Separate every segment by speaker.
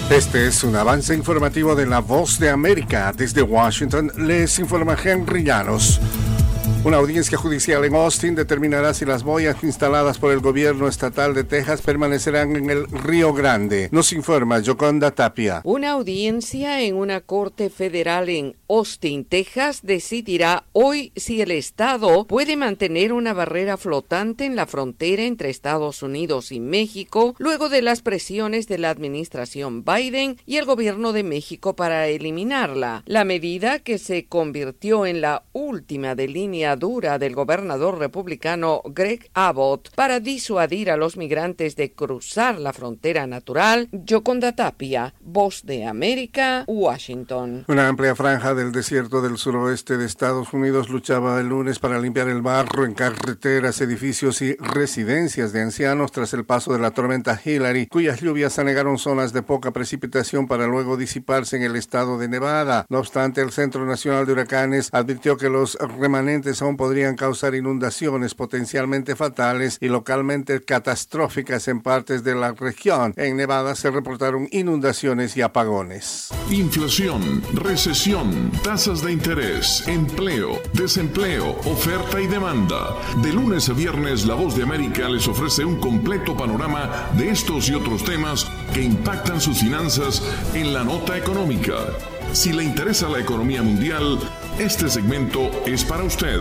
Speaker 1: Este es un avance informativo de La Voz de América. Desde Washington les informa Henry Llanos. Una audiencia judicial en Austin determinará si las boyas instaladas por el gobierno estatal de Texas permanecerán en el Río Grande. Nos informa Yoconda Tapia.
Speaker 2: Una audiencia en una corte federal en Austin, Texas, decidirá hoy si el estado puede mantener una barrera flotante en la frontera entre Estados Unidos y México, luego de las presiones de la administración Biden y el gobierno de México para eliminarla. La medida, que se convirtió en la última de línea dura del gobernador republicano Greg Abbott para disuadir a los migrantes de cruzar la frontera natural. Yoconda Tapia, Voz de América, Washington.
Speaker 1: Una amplia franja del desierto del suroeste de Estados Unidos luchaba el lunes para limpiar el barro en carreteras, edificios y residencias de ancianos tras el paso de la tormenta Hillary, cuyas lluvias anegaron zonas de poca precipitación para luego disiparse en el estado de Nevada. No obstante, el Centro Nacional de Huracanes advirtió que los remanentes aún podrían causar inundaciones potencialmente fatales y localmente catastróficas en partes de la región. En Nevada se reportaron inundaciones y apagones.
Speaker 3: Inflación, recesión, tasas de interés, empleo, desempleo, oferta y demanda. De lunes a viernes, La Voz de América les ofrece un completo panorama de estos y otros temas que impactan sus finanzas en la nota económica. Si le interesa la economía mundial, este segmento es para usted.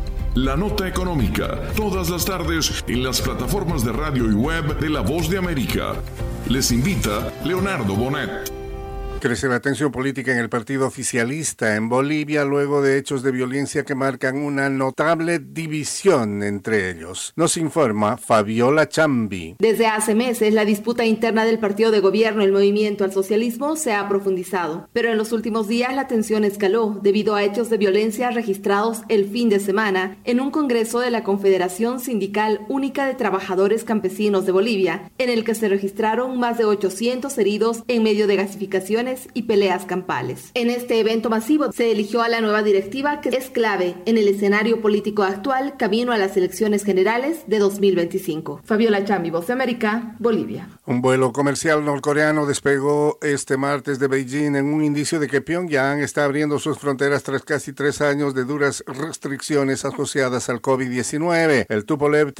Speaker 3: La Nota Económica, todas las tardes en las plataformas de radio y web de La Voz de América. Les invita Leonardo Bonet.
Speaker 1: Crece la tensión política en el partido oficialista en Bolivia luego de hechos de violencia que marcan una notable división entre ellos. Nos informa Fabiola Chambi.
Speaker 4: Desde hace meses, la disputa interna del partido de gobierno, el Movimiento al Socialismo, se ha profundizado. Pero en los últimos días la tensión escaló debido a hechos de violencia registrados el fin de semana en un congreso de la Confederación Sindical Única de Trabajadores Campesinos de Bolivia, en el que se registraron más de 800 heridos en medio de gasificaciones y peleas campales. En este evento masivo se eligió a la nueva directiva, que es clave en el escenario político actual camino a las elecciones generales de 2025. Fabiola Chambi, Voz de América, Bolivia.
Speaker 1: Un vuelo comercial norcoreano despegó este martes de Beijing en un indicio de que Pyongyang está abriendo sus fronteras tras casi 3 años de duras restricciones asociadas al COVID-19. El Tupolev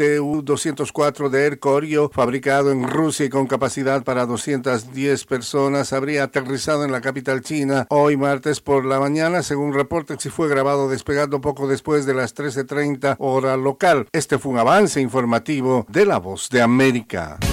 Speaker 1: Tu-204 de Air Koryo, fabricado en Rusia y con capacidad para 210 personas, habría aterrizado en la capital china hoy martes por la mañana, según reportes, y fue grabado despegando poco después de las 13:30 hora local. Este fue un avance informativo de La Voz de América.